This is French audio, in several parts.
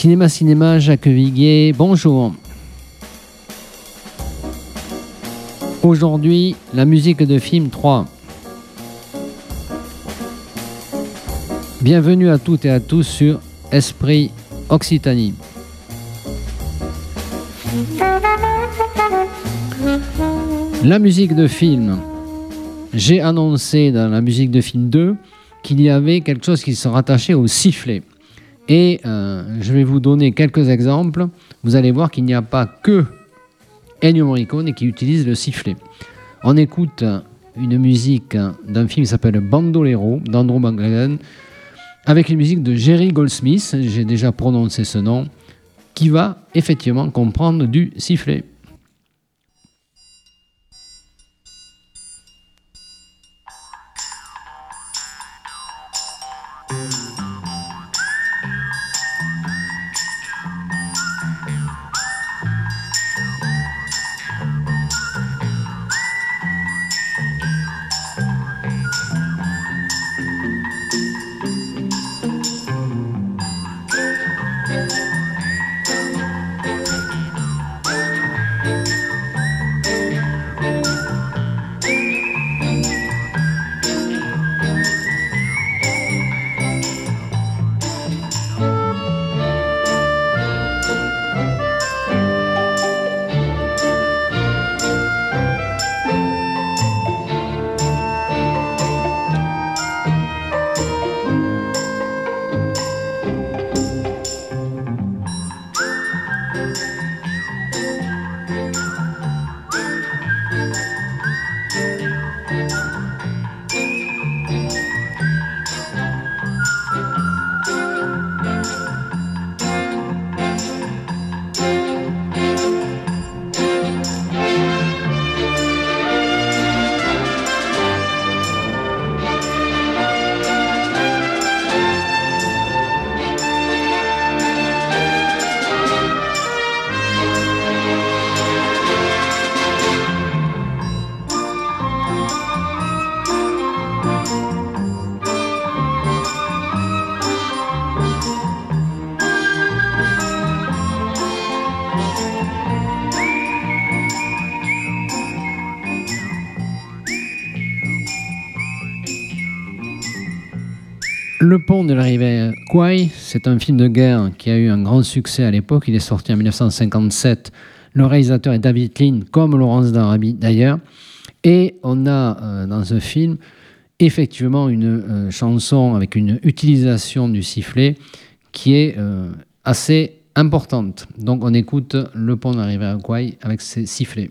Cinéma, Jacques Viguier, bonjour. Aujourd'hui, la musique de film 3. Bienvenue à toutes et à tous sur Esprit Occitanie. La musique de film. J'ai annoncé dans la musique de film 2 qu'il y avait quelque chose qui se rattachait au sifflet. Et je vais vous donner quelques exemples. Vous allez voir qu'il n'y a pas que Ennio Morricone qui utilise le sifflet. On écoute une musique d'un film qui s'appelle Bandolero d'Andrew McGregor avec une musique de Jerry Goldsmith, j'ai déjà prononcé ce nom, qui va effectivement comprendre du sifflet. Le pont de la rivière Kwai, c'est un film de guerre qui a eu un grand succès à l'époque. Il est sorti en 1957. Le réalisateur est David Lean, comme Laurence d'Arabie d'ailleurs. Et on a dans ce film effectivement une chanson avec une utilisation du sifflet qui est assez importante. Donc on écoute Le pont de la rivière Kwai avec ses sifflets.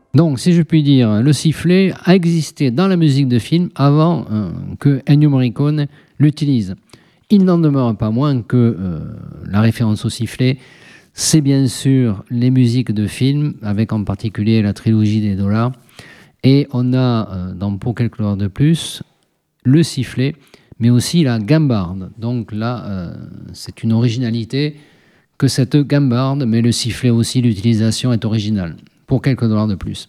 Donc, si je puis dire, le sifflet a existé dans la musique de film avant que Ennio Morricone l'utilise. Il n'en demeure pas moins que la référence au sifflet, c'est bien sûr les musiques de film, avec en particulier la trilogie des dollars. Et on a, dans Pour quelques dollars de plus, le sifflet, mais aussi la gambarde. Donc là, c'est une originalité que cette gambarde, mais le sifflet aussi, l'utilisation est originale. Pour quelques dollars de plus.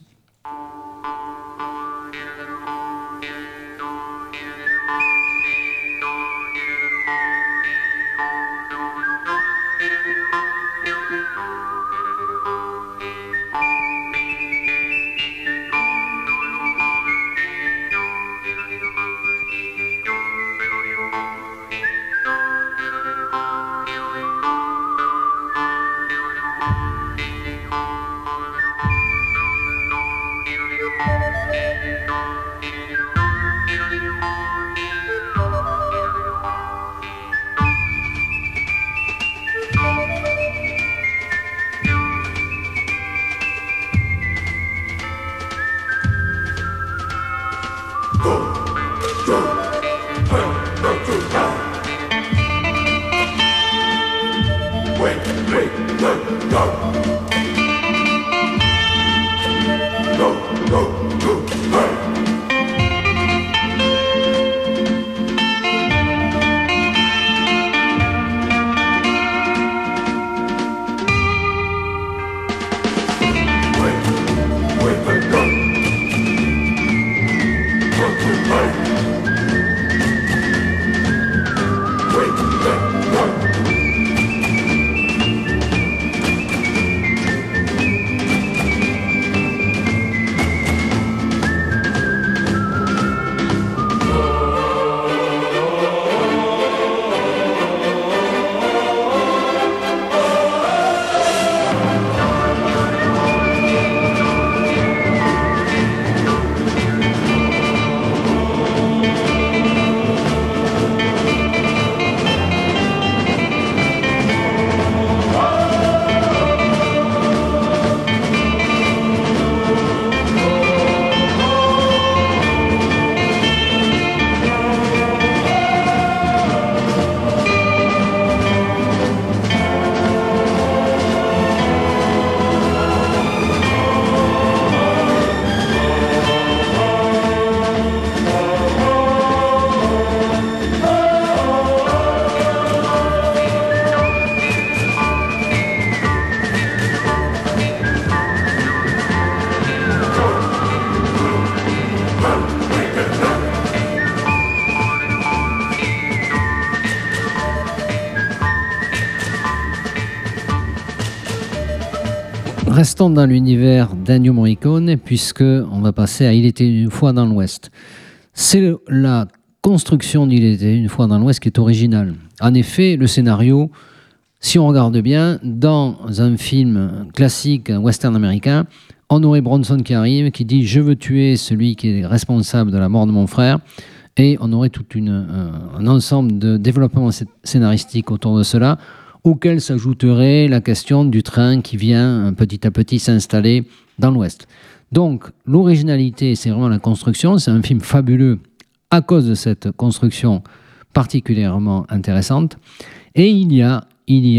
Restons dans l'univers d'Ennio Morricone, puisque on va passer à Il était une fois dans l'Ouest. C'est la construction d'Il était une fois dans l'Ouest qui est originale. En effet, le scénario, si on regarde bien, dans un film classique western américain, on aurait Bronson qui arrive, qui dit « Je veux tuer celui qui est responsable de la mort de mon frère », et on aurait tout un ensemble de développement scénaristique autour de cela, auquel s'ajouterait la question du train qui vient petit à petit s'installer dans l'Ouest. Donc, l'originalité, c'est vraiment la construction. C'est un film fabuleux à cause de cette construction particulièrement intéressante. Et il y a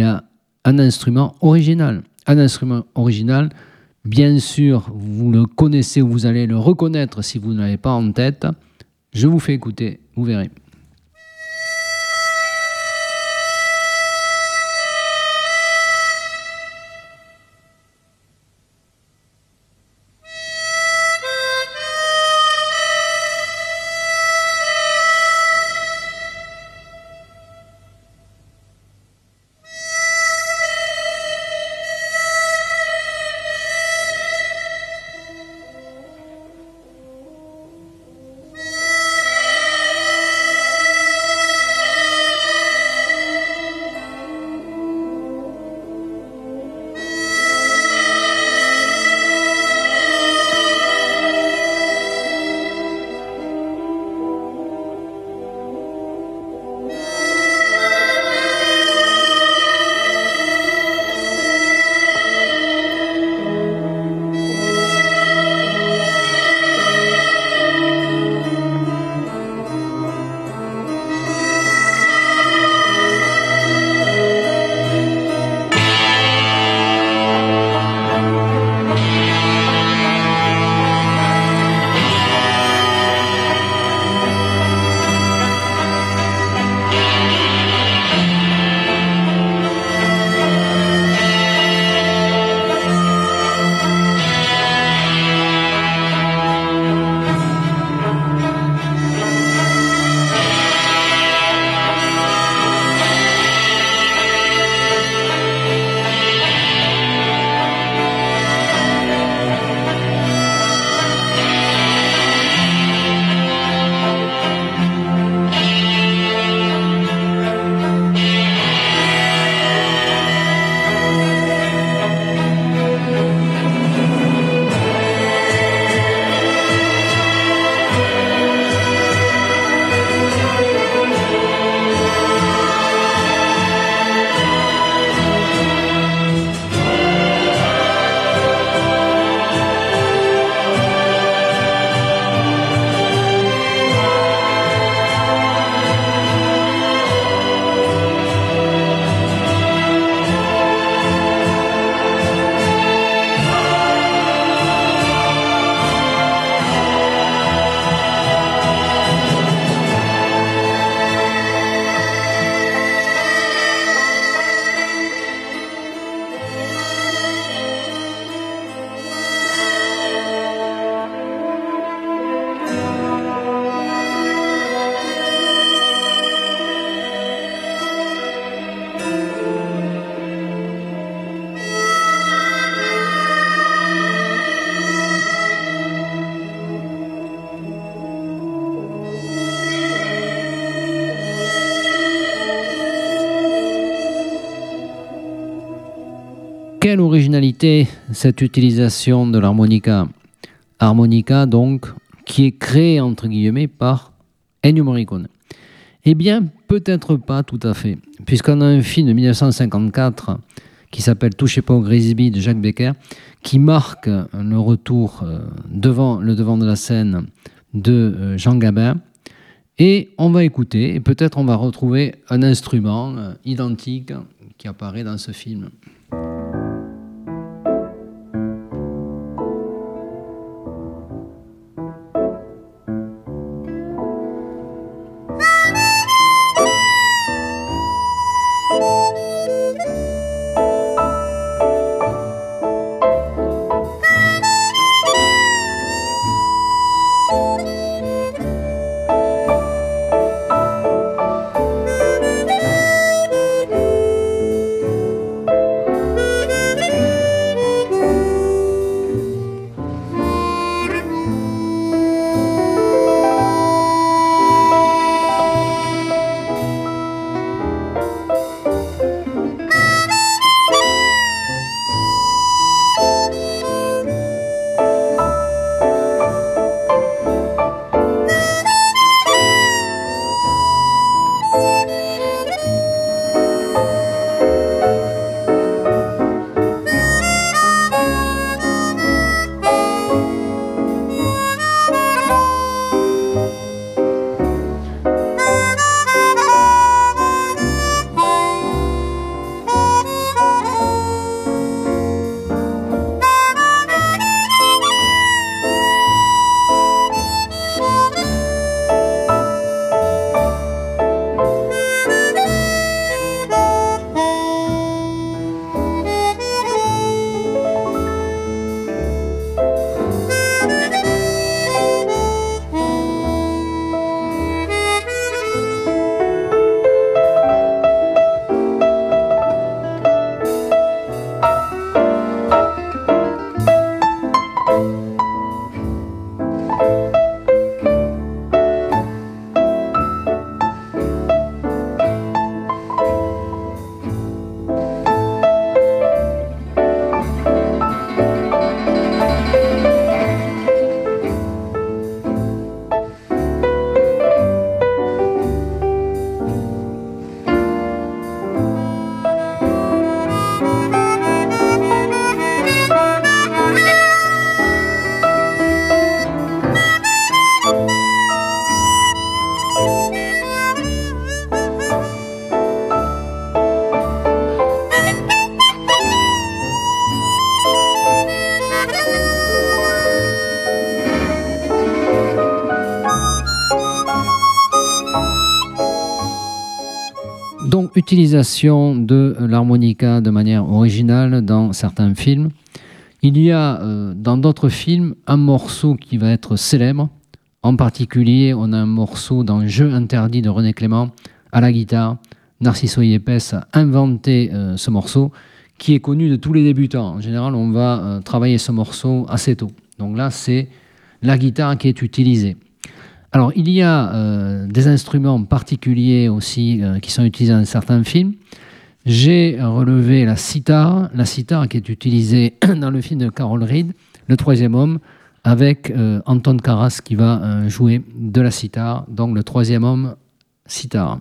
un instrument original. Un instrument original, bien sûr, vous le connaissez ou vous allez le reconnaître si vous ne l'avez pas en tête. Je vous fais écouter, vous verrez. Quelle originalité cette utilisation de l'harmonica. Harmonica donc qui est créée entre guillemets par Ennio Morricone. Eh bien, peut-être pas tout à fait, puisqu'on a un film de 1954 qui s'appelle Touchez pas au Grisby de Jacques Becker, qui marque le retour devant de la scène de Jean Gabin. Et on va écouter, et peut-être on va retrouver un instrument identique qui apparaît dans ce film. Donc, utilisation de l'harmonica de manière originale dans certains films. Il y a dans d'autres films un morceau qui va être célèbre. En particulier, on a un morceau dans Jeu interdit de René Clément à la guitare. Narciso Yepes a inventé ce morceau qui est connu de tous les débutants. En général, on va travailler ce morceau assez tôt. Donc là, c'est la guitare qui est utilisée. Alors, il y a des instruments particuliers aussi qui sont utilisés dans certains films. J'ai relevé la sitar qui est utilisée dans le film de Carol Reed, Le Troisième Homme, avec Anton Karas qui va jouer de la sitar, donc Le Troisième Homme, sitar.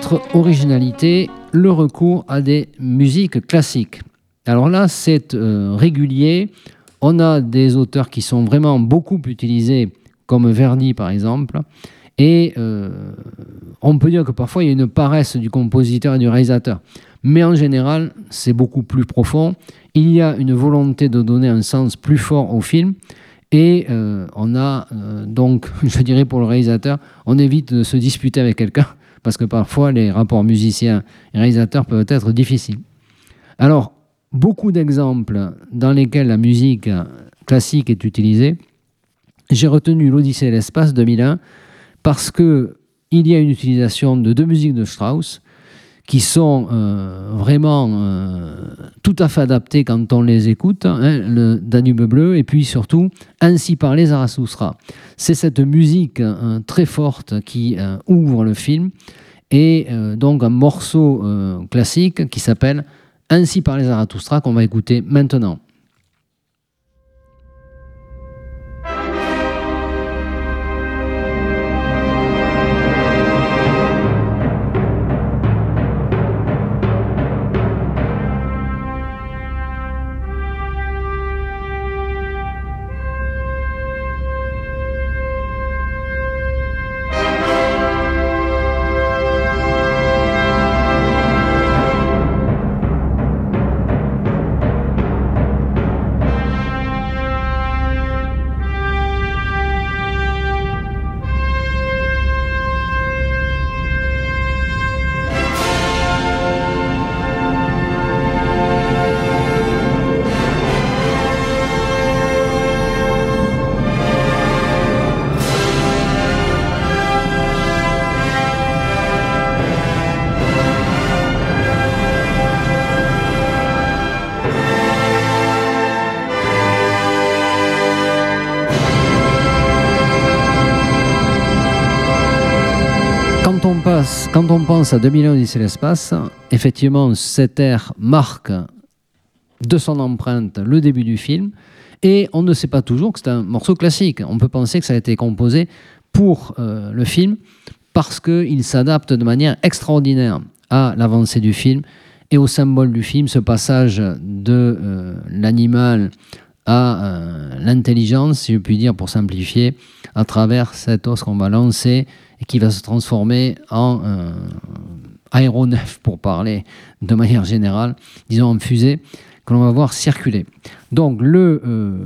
autre originalité, le recours à des musiques classiques. Alors là, c'est régulier. On a des auteurs qui sont vraiment beaucoup utilisés, comme Verdi par exemple. Et on peut dire que parfois il y a une paresse du compositeur et du réalisateur. Mais en général, c'est beaucoup plus profond. Il y a une volonté de donner un sens plus fort au film. Et on a donc, je dirais pour le réalisateur, on évite de se disputer avec quelqu'un parce que parfois les rapports musiciens et réalisateurs peuvent être difficiles. Alors, beaucoup d'exemples dans lesquels la musique classique est utilisée. J'ai retenu l'Odyssée de l'espace 2001 parce qu'il y a une utilisation de 2 musiques de Strauss qui sont vraiment tout à fait adaptées quand on les écoute, hein, le Danube bleu, et puis surtout Ainsi parlait Zarathustra. C'est cette musique très forte qui ouvre le film, et donc un morceau classique qui s'appelle Ainsi parlait Zarathustra qu'on va écouter maintenant. Quand on pense à 2001 Odyssée de l'espace, effectivement, cet air marque de son empreinte le début du film, et on ne sait pas toujours que c'est un morceau classique. On peut penser que ça a été composé pour le film parce qu'il s'adapte de manière extraordinaire à l'avancée du film et au symbole du film, ce passage de l'animal à l'intelligence, si je puis dire pour simplifier, à travers cet os qu'on va lancer et qui va se transformer en aéronef, pour parler de manière générale, disons en fusée, que l'on va voir circuler. Donc le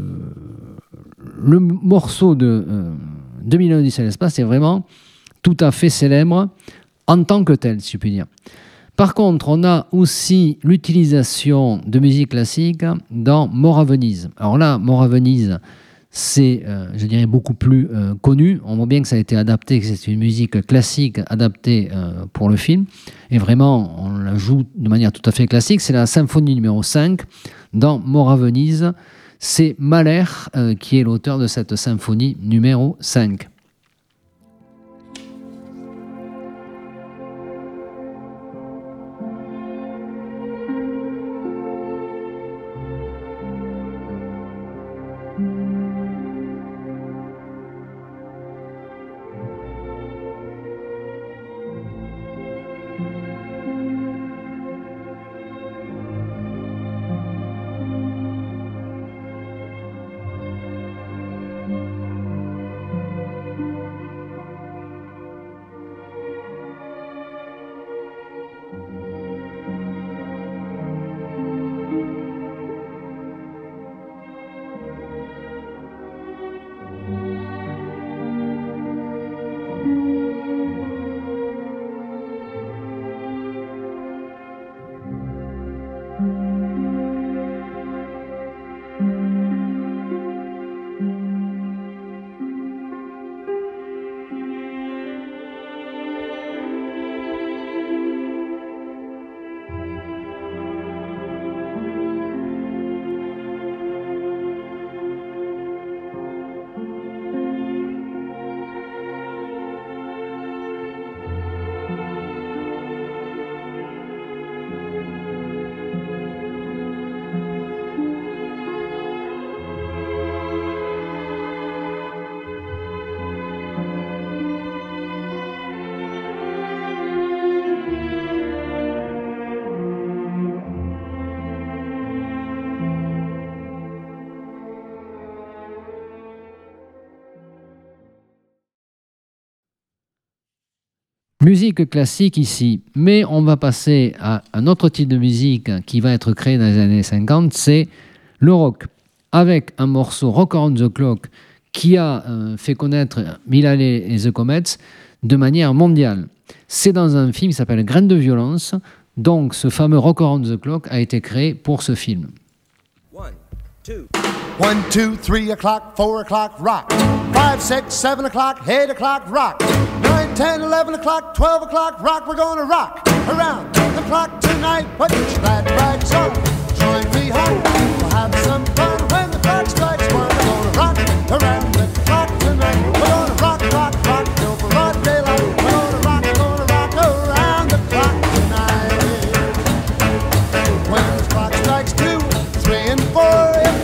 morceau de 2001 Odyssée de l'espace est vraiment tout à fait célèbre en tant que tel, si je puis dire. Par contre, on a aussi l'utilisation de musique classique dans Mort à Venise. Alors là, Mort à Venise, c'est, je dirais, beaucoup plus connu. On voit bien que ça a été adapté, que c'est une musique classique adaptée pour le film. Et vraiment, on la joue de manière tout à fait classique. C'est la symphonie numéro 5 dans Mort à Venise. C'est Mahler qui est l'auteur de cette symphonie numéro 5. Musique classique ici, mais on va passer à un autre type de musique qui va être créé dans les années 50, c'est le rock, avec un morceau Rock Around the Clock qui a fait connaître Milale et The Comets de manière mondiale. C'est dans un film qui s'appelle Graines de violence, donc ce fameux Rock Around the Clock a été créé pour ce film. 1, 2, 3 o'clock, 4 o'clock, rock. 5, 6, 7 o'clock, 8 o'clock, rock. 9, 10, 11 o'clock, 12 o'clock, rock. We're gonna rock around the clock tonight. Put your glad rags on, join me home. We'll have some fun when the clock strikes 1. We're gonna rock around the clock tonight. We're gonna rock, rock, rock till broad daylight. We're gonna rock around the clock tonight. When the clock strikes 2, 3 and 4.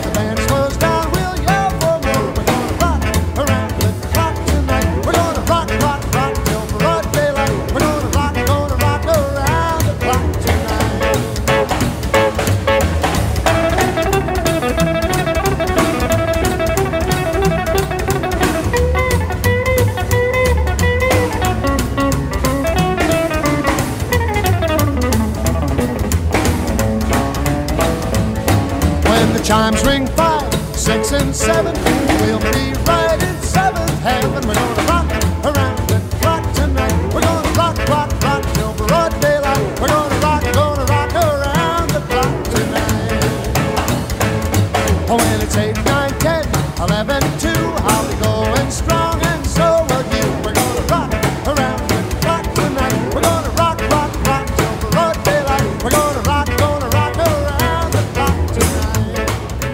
Chimes ring 5, 6 and 7. We'll be right in 7th heaven. We're gonna rock around the clock tonight. We're gonna rock, rock, rock till broad daylight. We're gonna rock around the clock tonight. Oh, when it's 8, 9, 10, 11, 2, I'll be going strong and so will you. We're gonna rock around the clock tonight. We're gonna rock, rock, rock till broad daylight. We're gonna rock around the clock tonight.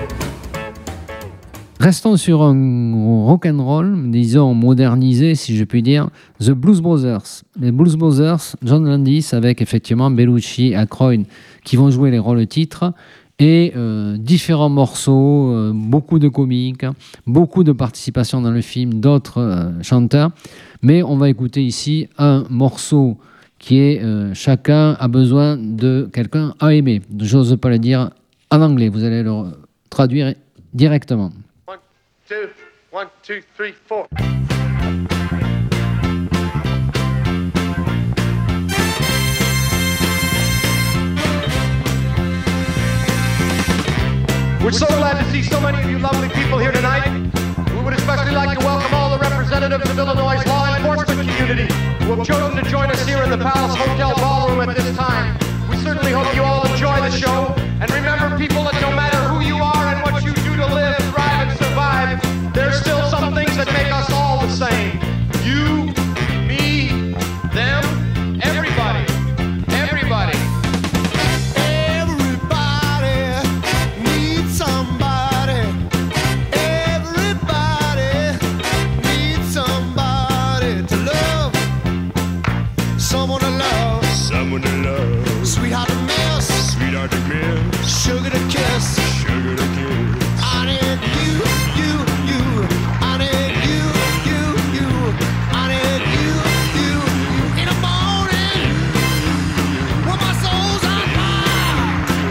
Restons sur un rock'n'roll, disons modernisé si je puis dire, The Blues Brothers. Les Blues Brothers, John Landis avec effectivement Bellucci et Aykroyd qui vont jouer les rôles titres et différents morceaux, beaucoup de comiques, beaucoup de participation dans le film d'autres chanteurs. Mais on va écouter ici un morceau qui est Chacun a besoin de quelqu'un à aimer. J'ose pas le dire en anglais, vous allez le traduire directement. 1, 2, 3, 4. We're so glad to see so many of you lovely people here tonight. We would especially like to welcome all the representatives of Illinois' law enforcement community who have chosen to join us here in the Palace Hotel Ballroom at this time. We certainly hope you all enjoy the show. And remember, people, that no matter who you are and what you do to live, thrive, and survive, there's still some things that make us all the same. You, me, them, everybody. Everybody. Everybody needs somebody. Everybody needs somebody to love. Someone to love. Someone to love. Sweetheart to miss. Sweetheart to miss. Sugar to kiss. Sugar to kiss. I need you. I need you. I need you. In the morning, when my soul's on fire.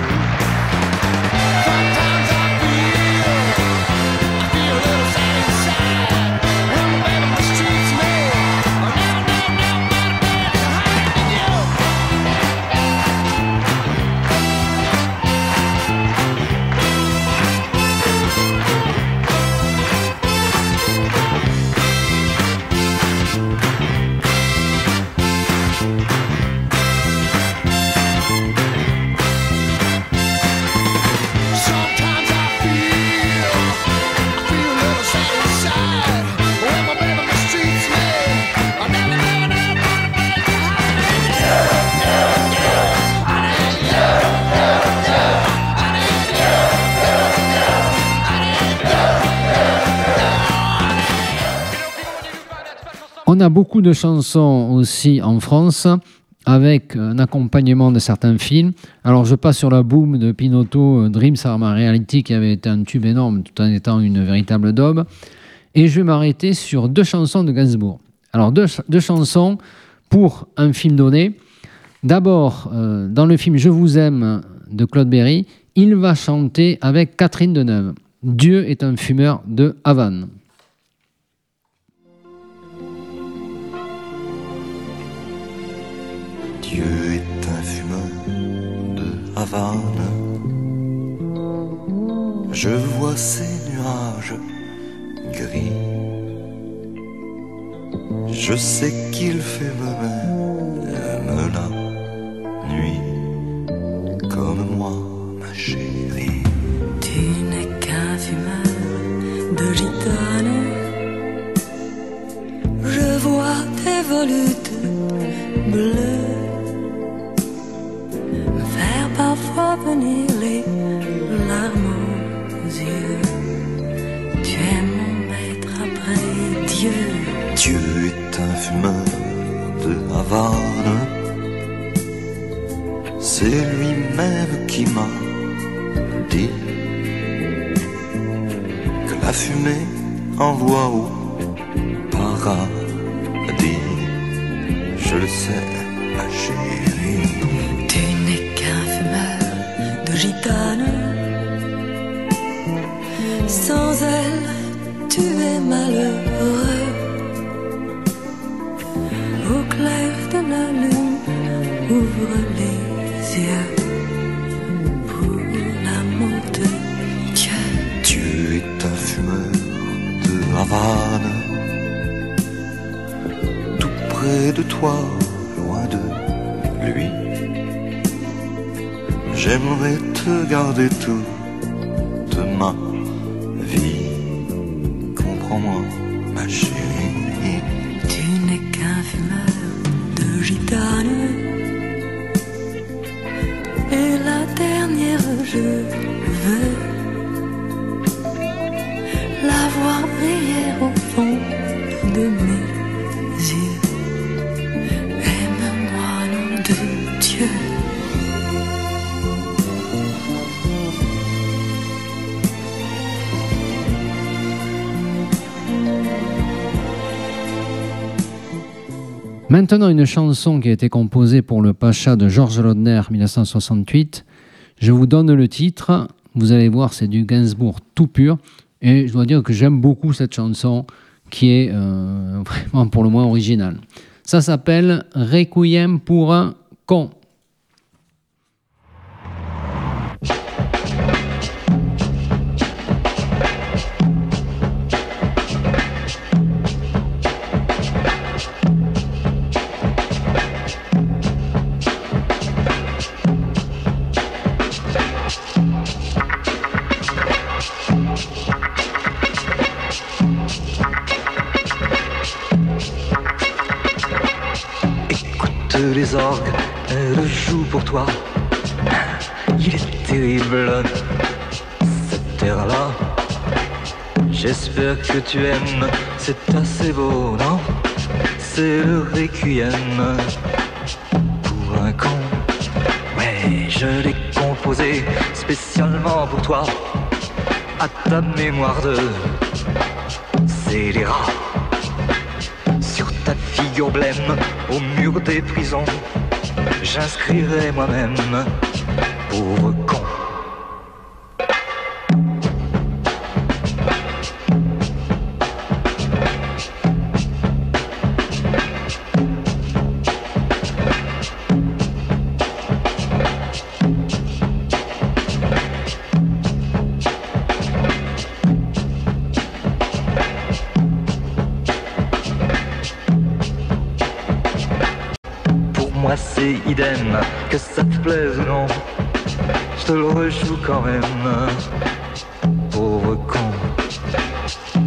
Sometimes I feel a little sad inside. When my baby mistreats me, I never better to hide you. Sometimes I feel a little sad inside. When my baby mistreats me, I never better to hide you. On a beaucoup de chansons aussi en France avec un accompagnement de certains films. Alors je passe sur la boom de Pinotto, Dreams Are My Reality, qui avait été un tube énorme tout en étant une véritable daube. Et je vais m'arrêter sur deux chansons de Gainsbourg. Alors deux chansons pour un film donné. D'abord, dans le film Je vous aime de Claude Berry, il va chanter avec Catherine Deneuve. Dieu est un fumeur de Havane. Dieu est un fumeur de Havane. Je vois ces nuages gris. Je sais qu'il fait même la nuit, comme moi, ma chérie. Tu n'es qu'un fumeur de gitane. Je vois tes volutes bleues me faire parfois venir les larmes aux yeux. Tu es mon maître après Dieu. Dieu est un fumeur de Havane. C'est lui-même qui m'a dit que la fumée envoie au paradis. Je le sais, ma chérie. Tu n'es qu'un fumeur de gitane. Sans elle, tu es malheureux. Au clair de la lune, ouvre les yeux pour l'amour de Dieu. Dieu est un fumeur de Havane. Tout près de toi, loin de lui. J'aimerais te garder toute ma vie. Comprends-moi, ma chérie. Tu n'es qu'un fumeur de gitane. Et la dernière, je veux la voir briller au fond de mes yeux. Aime-moi, nom de Dieu. Maintenant, une chanson qui a été composée pour le Pacha de Georges Lautner, 1968. Je vous donne le titre. Vous allez voir, c'est du Gainsbourg tout pur. Et je dois dire que j'aime beaucoup cette chanson qui est vraiment pour le moins originale. Ça s'appelle Requiem pour un con. Les orgues, elles jouent pour toi. Il est terrible, cette terre-là. J'espère que tu aimes, c'est assez beau, non? C'est le requiem pour un con. Ouais, je l'ai composé spécialement pour toi, à ta mémoire de scélérat. Sur ta figure blême, au mur des prisons, j'inscrirai moi-même, pauvre con. C'est idem, que ça te plaise ou non, je te le rejoue quand même, pauvre con.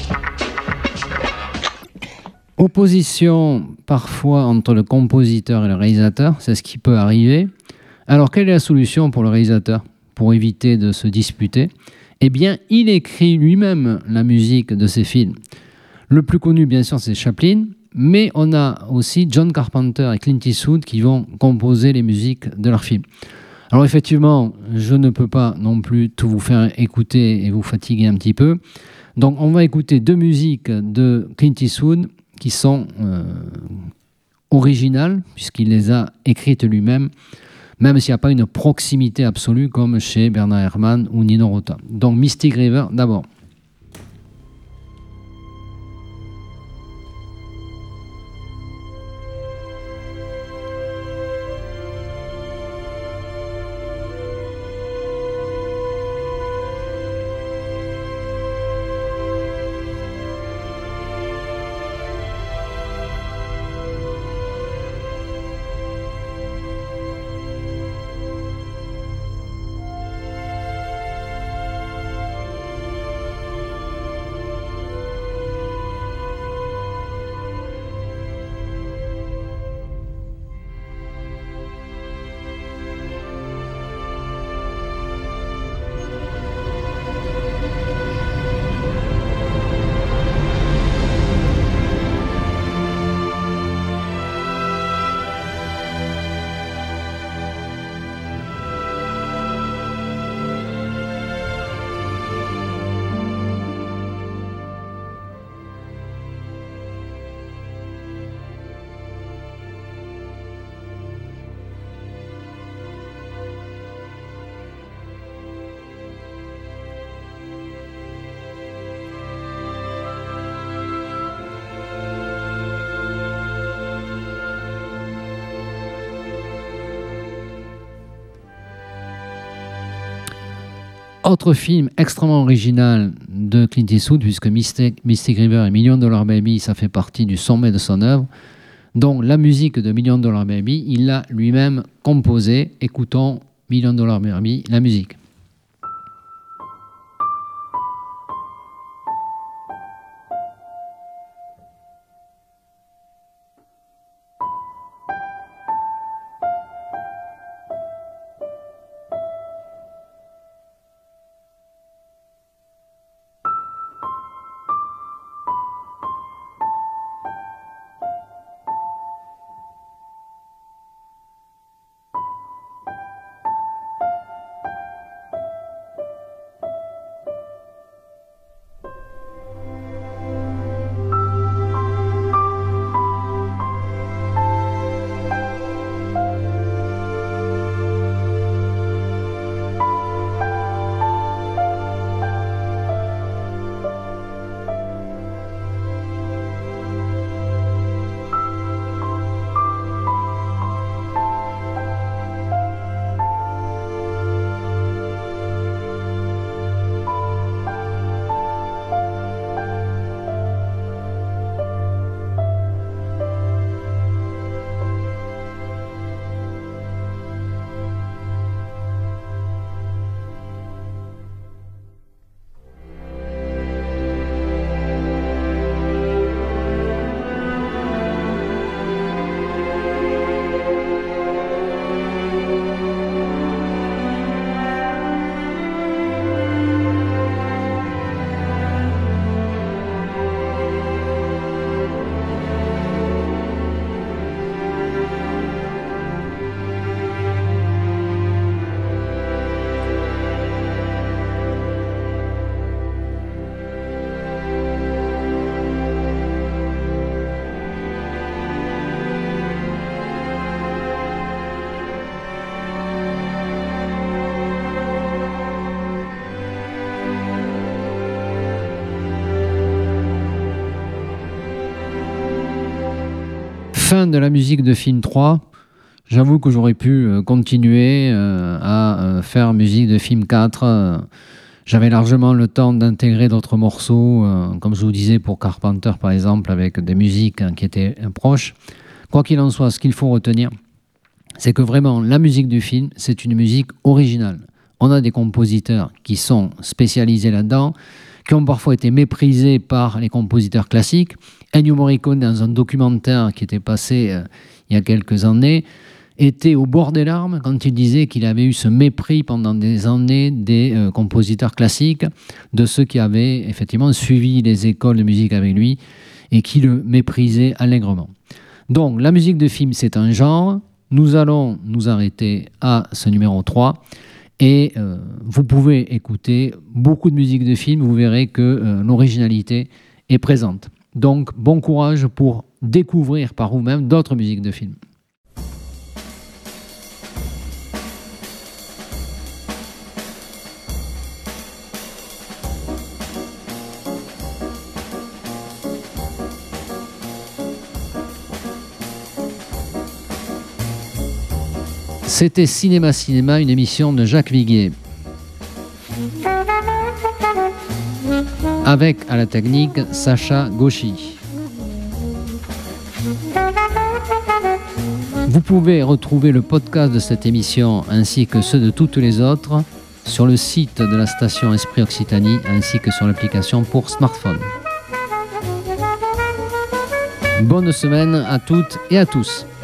Opposition parfois entre le compositeur et le réalisateur, c'est ce qui peut arriver. Alors quelle est la solution pour le réalisateur pour éviter de se disputer? Eh bien, il écrit lui-même la musique de ses films. Le plus connu, bien sûr, c'est Chaplin. Mais on a aussi John Carpenter et Clint Eastwood qui vont composer les musiques de leurs films. Alors effectivement, je ne peux pas non plus tout vous faire écouter et vous fatiguer un petit peu. Donc on va écouter deux musiques de Clint Eastwood qui sont originales, puisqu'il les a écrites lui-même, même s'il n'y a pas une proximité absolue comme chez Bernard Herrmann ou Nino Rota. Donc Mystic River d'abord. Autre film extrêmement original de Clint Eastwood, puisque Mystic River et Million Dollar Baby, ça fait partie du sommet de son œuvre. Donc la musique de Million Dollar Baby, il l'a lui-même composée. Écoutons Million Dollar Baby, la musique. Fin de la musique de film 3. J'avoue que j'aurais pu continuer à faire musique de film 4. J'avais largement le temps d'intégrer d'autres morceaux, comme je vous disais pour Carpenter par exemple, avec des musiques qui étaient proches. Quoi qu'il en soit, ce qu'il faut retenir, c'est que vraiment la musique du film, c'est une musique originale. On a des compositeurs qui sont spécialisés là-dedans, qui ont parfois été méprisés par les compositeurs classiques. Ennio Morricone, dans un documentaire qui était passé il y a quelques années, était au bord des larmes quand il disait qu'il avait eu ce mépris pendant des années des compositeurs classiques, de ceux qui avaient effectivement suivi les écoles de musique avec lui et qui le méprisaient allègrement. Donc la musique de film, c'est un genre. Nous allons nous arrêter à ce numéro 3. Et vous pouvez écouter beaucoup de musique de film, vous verrez que l'originalité est présente. Donc, bon courage pour découvrir par vous-même d'autres musiques de film. C'était Cinéma, une émission de Jacques Viguier. Avec à la technique Sacha Gauchy. Vous pouvez retrouver le podcast de cette émission ainsi que ceux de toutes les autres sur le site de la station Esprit Occitanie ainsi que sur l'application pour smartphone. Bonne semaine à toutes et à tous.